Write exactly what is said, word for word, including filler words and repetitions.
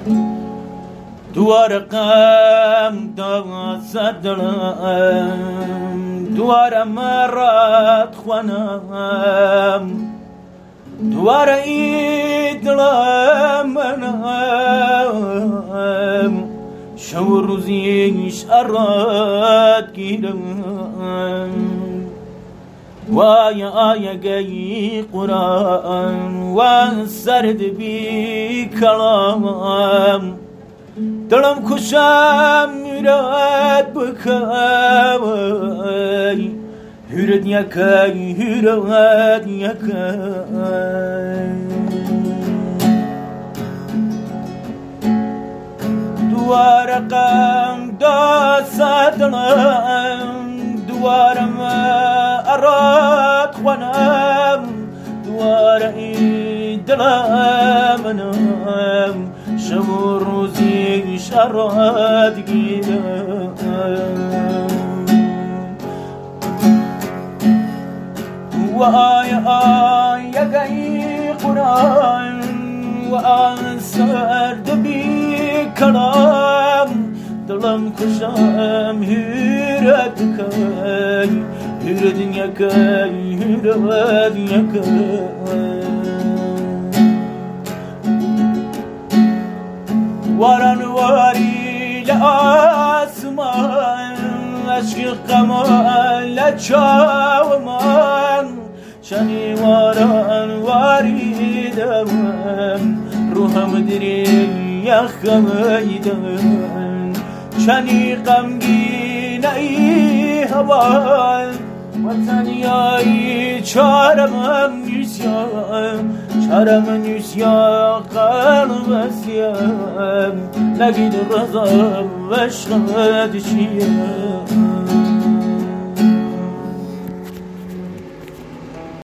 دوار قم دا صدرم دوار مرات خوانم دوار ایدلم منم شو روزیش اراد گیرم وای آیگی قرآن و سرد بی کلام دلم کشم میرد بکای هرد یکای هرد یکای دوار قم دا صدلم دوارم اراد خوانم دوار ایدلمنم شب روزی شراد گیرم و آی آی گی قرآن و آن سرد بی کلام دلم کشم هیرد کن هیرد یکن هیرد یکن وارن واری لآسمان عشق قمال لچاومان شنی وارن واری دوام روحم دری یخم ایدن شنی غمگین ای هوان وطنیایی چارم نیسیم چارم نیسیم قلب سیم نگید رضا و عشق دشیم